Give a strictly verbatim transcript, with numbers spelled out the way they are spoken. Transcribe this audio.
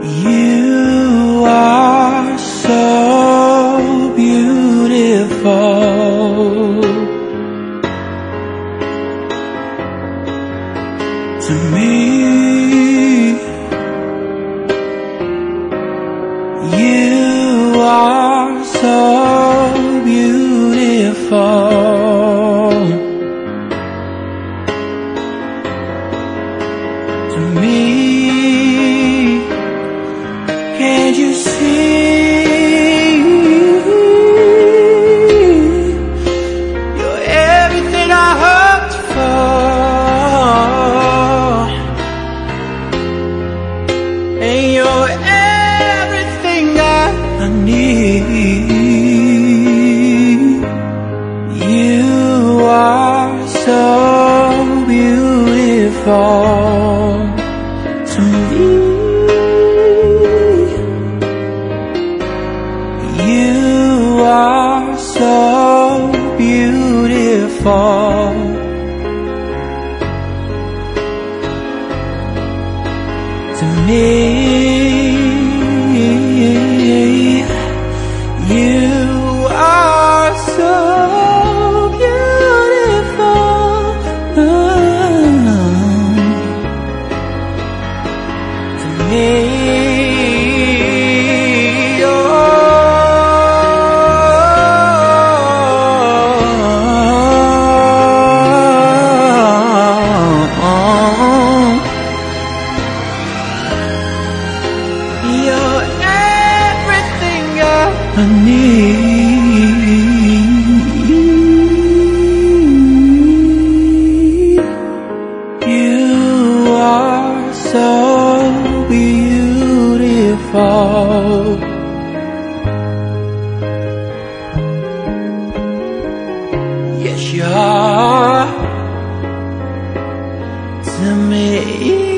You are so beautiful to me. You are so beautiful to me. Can't you see? You're everything I hoped for, and you're everything I, I need. You are so beautiful to me. You are so beautiful to me. You are so beautiful to me. You're everything I, I need. You are so beautiful. Yes, you are to me.